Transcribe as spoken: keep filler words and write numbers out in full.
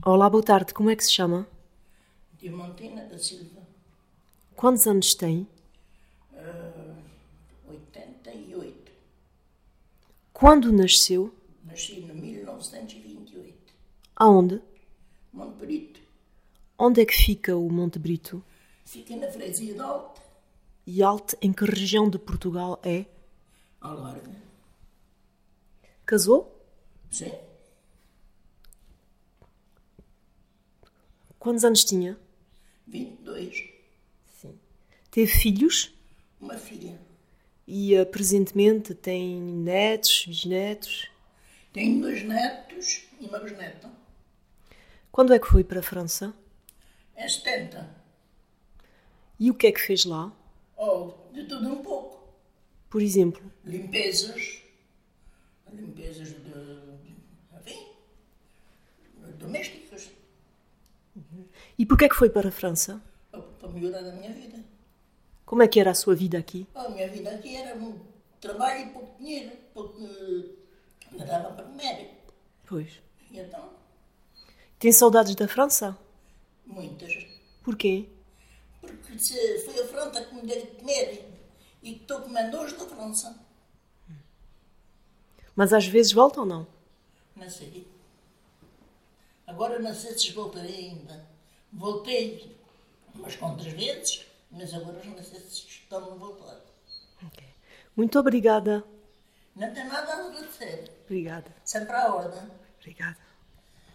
Olá, boa tarde. Como é que se chama? Diamantina da Silva. Quantos anos tem? Uh, oitenta e oito. Quando nasceu? Nasci em mil novecentos e vinte e oito. Aonde? Monte Brito. Onde é que fica o Monte Brito? Fica na freguesia de Alto. E Alto, em que região de Portugal é? Algarve. Casou? Sim. Quantos anos tinha? vinte e dois. Sim. Teve filhos? Uma filha. E uh, presentemente tem netos, bisnetos? Tenho dois netos e uma bisneta. Quando é que foi para a França? É setenta. E o que é que fez lá? Oh, de tudo um pouco. Por exemplo? Limpezas. Limpezas de... de enfim. Domésticas. E porquê é que foi para a França? Para melhorar a minha vida. Como é que era a sua vida aqui? A minha vida aqui era muito trabalho e pouco dinheiro, porque não dava para comer. Pois. E então, Tem saudades da França? muitas. Porquê? Porque se foi a França que me deu de comer e que estou comendo hoje na França. Mas às vezes volta ou não? Não sei. Agora não sei se voltarei ainda. Voltei umas quantas vezes, mas agora não sei se estão a voltar. Okay. Muito obrigada. Não tem nada a agradecer. Obrigada. Sempre à ordem. Obrigada.